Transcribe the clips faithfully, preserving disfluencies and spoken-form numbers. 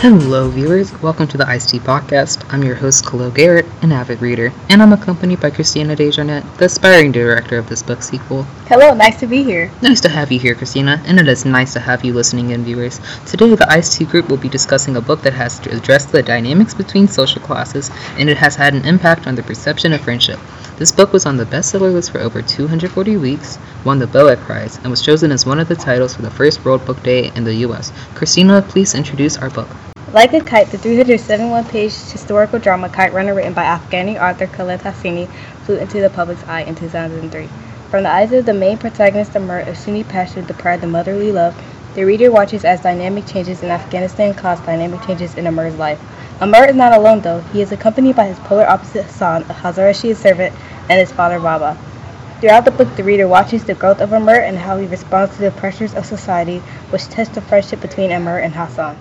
Hello viewers, welcome to the Ice-T Podcast. I'm your host, Khalil Garrett, an avid reader, and I'm accompanied by Christina Desjardins, the aspiring director of this book sequel. Hello, nice to be here. Nice to have you here, Christina, and it is nice to have you listening in, viewers. Today, the Ice-T group will be discussing a book that has to address the dynamics between social classes, and it has had an impact on the perception of friendship. This book was on the bestseller list for over two hundred forty weeks, won the Boeck Prize, and was chosen as one of the titles for the first World Book Day in the U S. Christina, please introduce our book. Like a Kite, the three hundred seventy-one page historical drama Kite Runner, written by Afghani author Khaled Hosseini, flew into the public's eye in two thousand three. From the eyes of the main protagonist, Amr, a Sunni pastor deprived of motherly love, the reader watches as dynamic changes in Afghanistan cause dynamic changes in Amr's life. Amr is not alone, though. He is accompanied by his polar opposite Hassan, a Hazara Shia servant, and his father Baba. Throughout the book, the reader watches the growth of Amr and how he responds to the pressures of society, which test the friendship between Amr and Hassan.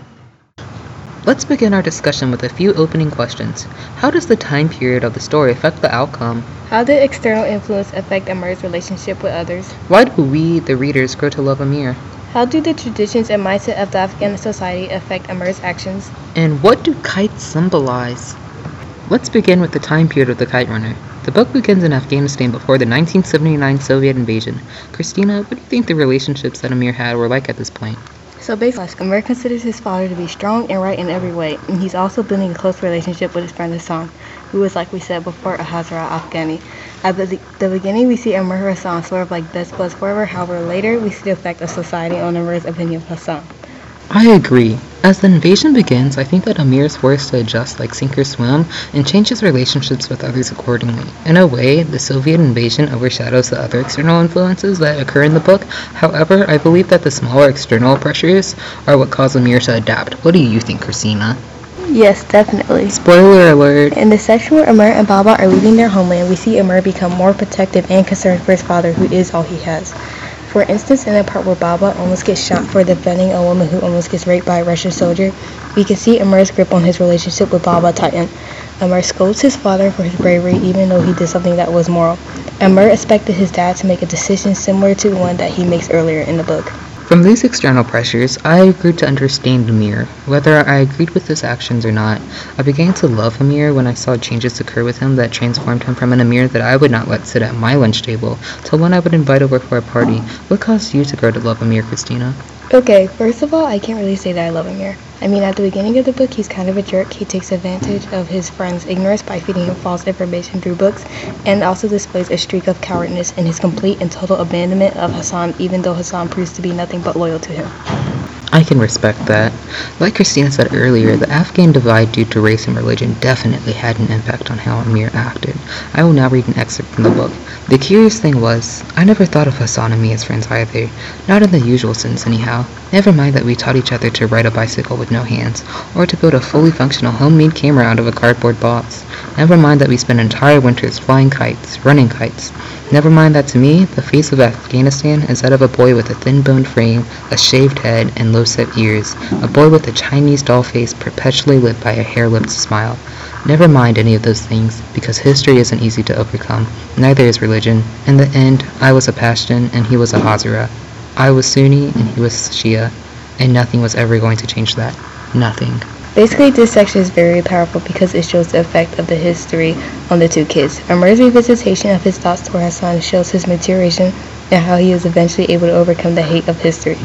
Let's begin our discussion with a few opening questions. How does the time period of the story affect the outcome? How did external influence affect Amr's relationship with others? Why do we, the readers, grow to love Amir? How do the traditions and mindset of the Afghan society affect Amr's actions? And what do kites symbolize? Let's begin with the time period of the Kite Runner. The book begins in Afghanistan before the nineteen seventy-nine Soviet invasion. Christina, what do you think the relationships that Amir had were like at this point? So basically, Amr considers his father to be strong and right in every way, and he's also building a close relationship with his friend Hassan, who is, like we said before, a Hazara Afghani. At the, the beginning, we see Amr and Hassan sort of like best buds forever. However, later we see the effect of society on Amr's opinion of Hassan. I agree. As the invasion begins, I think that Amir is forced to adjust like sink or swim and change his relationships with others accordingly. In a way, the Soviet invasion overshadows the other external influences that occur in the book. However, I believe that the smaller external pressures are what cause Amir to adapt. What do you think, Christina? Yes, definitely. Spoiler alert. In the section where Amr and Baba are leaving their homeland, we see Amr become more protective and concerned for his father, who is all he has. For instance, in the part where Baba almost gets shot for defending a woman who almost gets raped by a Russian soldier, we can see Amr's grip on his relationship with Baba tighten. Amr scolds his father for his bravery even though he did something that was moral. Amr expected his dad to make a decision similar to the one that he makes earlier in the book. From these external pressures, I grew to understand Amir. Whether I agreed with his actions or not, I began to love Amir when I saw changes occur with him that transformed him from an Amir that I would not let sit at my lunch table to one I would invite over for a party. What caused you to grow to love Amir, Christina? Okay, first of all, I can't really say that I love Amir. I mean, at the beginning of the book, he's kind of a jerk. He takes advantage of his friend's ignorance by feeding him false information through books, and also displays a streak of cowardness in his complete and total abandonment of Hassan, even though Hassan proves to be nothing but loyal to him. I can respect that. Like Christina said earlier, the Afghan divide due to race and religion definitely had an impact on how Amir acted. I will now read an excerpt from the book. The curious thing was, I never thought of Hassan and me as friends either. Not in the usual sense anyhow. Never mind that we taught each other to ride a bicycle with no hands, or to build a fully functional homemade camera out of a cardboard box. Never mind that we spent entire winters flying kites, running kites. Never mind that to me, the face of Afghanistan is that of a boy with a thin-boned frame, a shaved head, and low-set ears. A boy with a Chinese doll face perpetually lit by a hair-lipped smile. Never mind any of those things, because history isn't easy to overcome. Neither is religion. In the end, I was a Pashtun and he was a Hazara. I was Sunni and he was Shia, and nothing was ever going to change that. Nothing. Basically, this section is very powerful because it shows the effect of the history on the two kids. Amr's revisitation of his thoughts toward Hassan shows his maturation and how he is eventually able to overcome the hate of history.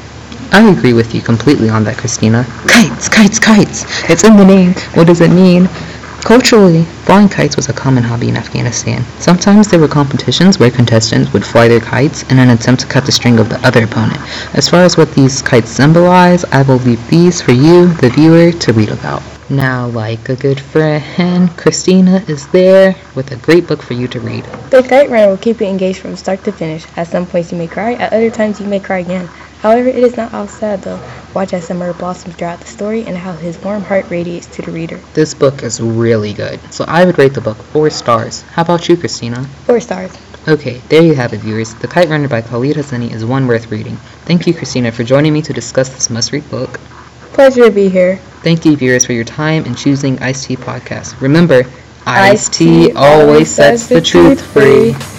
I agree with you completely on that, Christina. Kites, kites, kites! It's in the name. What does it mean? Culturally, flying kites was a common hobby in Afghanistan. Sometimes there were competitions where contestants would fly their kites in an attempt to cut the string of the other opponent. As far as what these kites symbolize, I will leave these for you, the viewer, to read about. Now, like a good friend, Christina is there with a great book for you to read. The Kite Runner will keep you engaged from start to finish. At some points you may cry, at other times you may cry again. However, it is not all sad though. Watch as Amr blossoms throughout the story and how his warm heart radiates to the reader. This book is really good, so I would rate the book four stars. How about you, Christina? Four stars. Okay, there you have it, viewers. The Kite Runner by Khaled Hosseini is one worth reading. Thank you, Christina, for joining me to discuss this must-read book. Pleasure to be here. Thank you, viewers, for your time in choosing Ice-T Podcast. Remember, Ice-T always sets the truth free.